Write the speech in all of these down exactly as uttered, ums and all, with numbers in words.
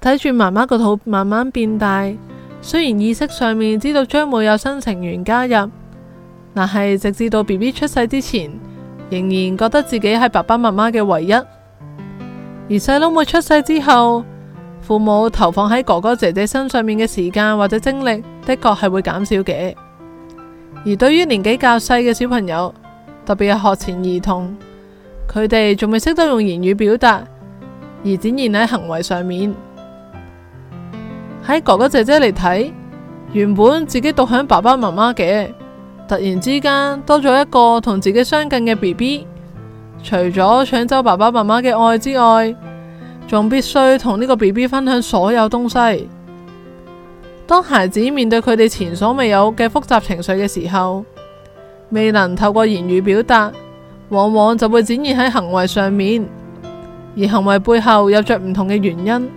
睇住媽媽個肚慢慢變大，雖然意識上面知道將會有新成員加入，但係直至到 B B 出世之前，仍然覺得自己係爸爸媽媽嘅唯一。而細佬妹出世之後，父母投放喺哥哥姐姐身上面嘅時間或者精力，的確係會減少嘅。而對於年紀較細嘅小朋友，特別係學前兒童，佢哋仲未識得用言語表達，而展現喺行為上面。喺哥哥姐姐嚟睇，原本自己獨享爸爸媽媽嘅，突然之間多咗一個同自己相近嘅 B B， 除咗搶走爸爸媽媽嘅愛之外，仲必須同呢個 B B 分享所有東西。當孩子面對佢哋前所未有嘅複雜情緒嘅時候，未能透過言語表達，往往就會展現喺行為上面，而行為背後有着唔同嘅原因。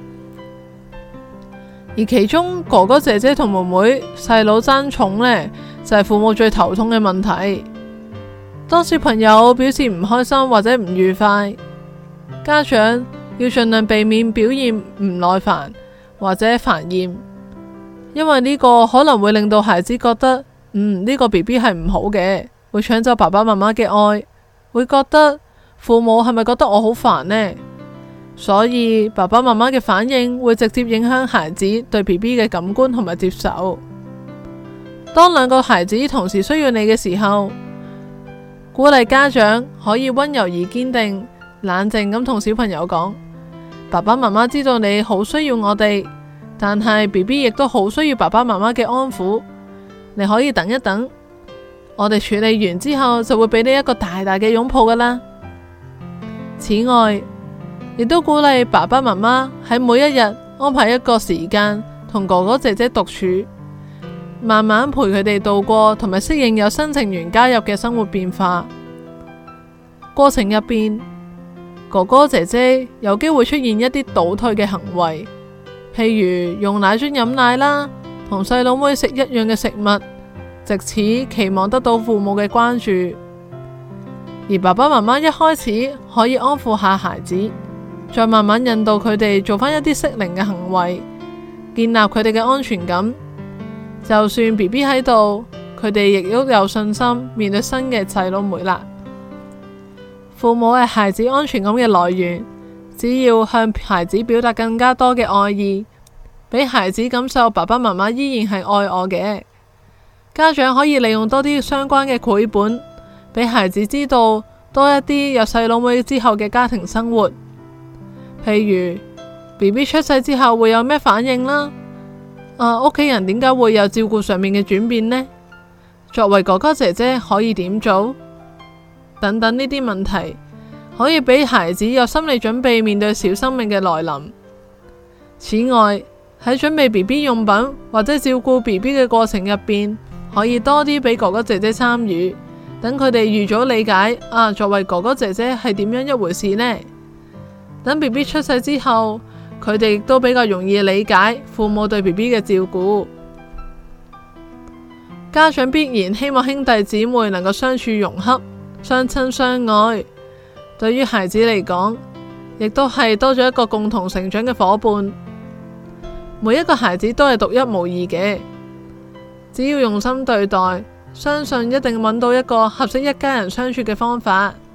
而其中哥哥姐姐同妹妹細佬爭寵呢，就係父母最頭痛嘅問題。當小朋友表示唔開心或者唔愉快，家長要盡量避免表現唔耐煩或者煩厭，因為呢個可能會令到孩子覺得，嗯，呢個 B B 係唔好嘅，會搶走爸爸媽媽嘅愛，會覺得父母係咪覺得我好煩呢？所以爸爸媽媽嘅反應會直接影響孩子對 B B 嘅感官同埋接受。當兩個孩子同時需要你嘅時候，鼓勵家長可以溫柔而堅定、冷靜咁同小朋友講，爸爸媽媽知道你好需要我哋，但係 B B 亦都好需要爸爸媽媽嘅安撫，你可以等一等，我哋處理完之後就會俾你一個大大嘅擁抱㗎啦。此外，亦都鼓勵爸爸媽媽喺每一日安排一個時間同哥哥姐姐獨處，慢慢陪佢哋度過同埋適應有新成員加入嘅生活變化。過程入邊，哥哥姐姐有機會出現一啲倒退嘅行為，譬如用奶樽飲奶啦，同細佬妹食一樣嘅食物，藉此期望得到父母嘅關注。而爸爸媽媽一開始可以安撫下孩子，再慢慢引導佢哋做返一啲適齡嘅行為，建立佢哋嘅安全感。就算 B B 喺度，佢哋亦都有信心面對新嘅細佬妹啦。父母係孩子安全感嘅來源，只要向孩子表達更加多嘅愛意，俾孩子感受爸爸媽媽依然係愛我嘅。家長可以利用多啲相關嘅繪本，俾孩子知道多一啲有細佬妹之後嘅家庭生活。譬如 B B 出世之後會有咩反應啦？啊，屋企人點解會有照顧上面嘅轉變呢？作為哥哥姐姐可以點做？等等呢啲問題，可以俾孩子有心理準備面對小生命嘅來臨。此外，喺準備 B B 用品或者照顧 B B 嘅過程入邊，可以多啲俾哥哥姐姐參與，等佢哋預早理解啊，作為哥哥姐姐係點樣一回事呢？等 B B 出世之後，佢哋亦都比較容易理解父母對 B B 嘅照顧。家長必然希望兄弟姊妹能夠相處融洽、相親相愛。對於孩子嚟講，亦都係多咗一個共同成長嘅夥伴。每一個孩子都係獨一無二嘅，只要用心對待，相信一定揾到一個合適一家人相處嘅方法。